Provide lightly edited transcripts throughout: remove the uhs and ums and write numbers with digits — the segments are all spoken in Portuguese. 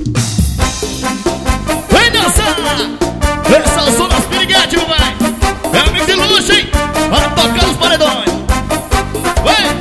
Vem dançar! Esse é o som das piriguetes, meu velho. É amigo de luxo, hein? Para tocar os paredões. Vem!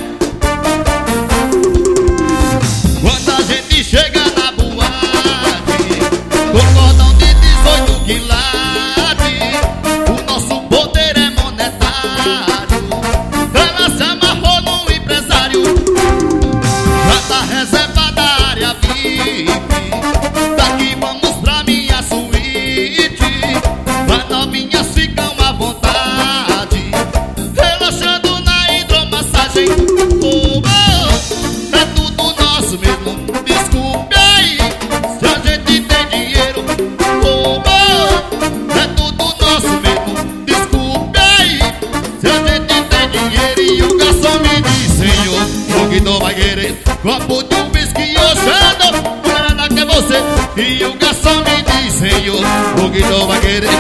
Quando a gente chega na boate, com cordão de 18 quilates, o nosso poder é monetário. Ela se amarrou num empresário, já tá reservada a área VIP. Daqui vamos pra minha suíte, as novinhas ficam à vontade, relaxando na hidromassagem. Oh, oh, é tudo nosso mesmo, desculpe aí, se a gente tem dinheiro. Oh, oh, é tudo nosso mesmo, desculpe aí, se a gente tem dinheiro. E o garçom me diz: senhor, o que tu vai querer? Copo de um whisky ou xandão, mulherada quer você. E o garçom me diz: senhor, o que tu vai querer?